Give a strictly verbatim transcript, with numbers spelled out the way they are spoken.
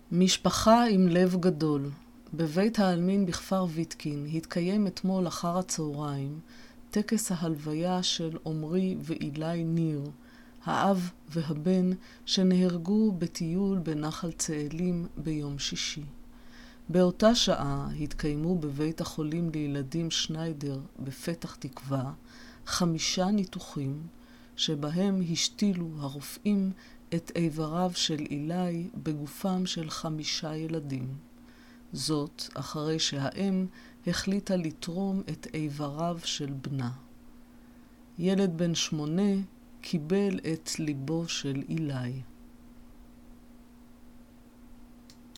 משפחה עם לב גדול. בבית העלמין בכפר ויטקין התקיים אתמול אחר הצהריים טקס ההלוויה של עומרי ואילי ניר, האב והבן שנהרגו בטיול בנחל צאלים ביום שישי. באותה שעה התקיימו בבית החולים לילדים שניידר בפתח תקווה חמישה ניתוחים שבהם השתילו הרופאים את איבריו של אילי בגופם של חמישה ילדים. זאת אחרי שהאם החליטה לתרום את איבריו של בנה. ילד בן שמונה קיבל את ליבו של אילי.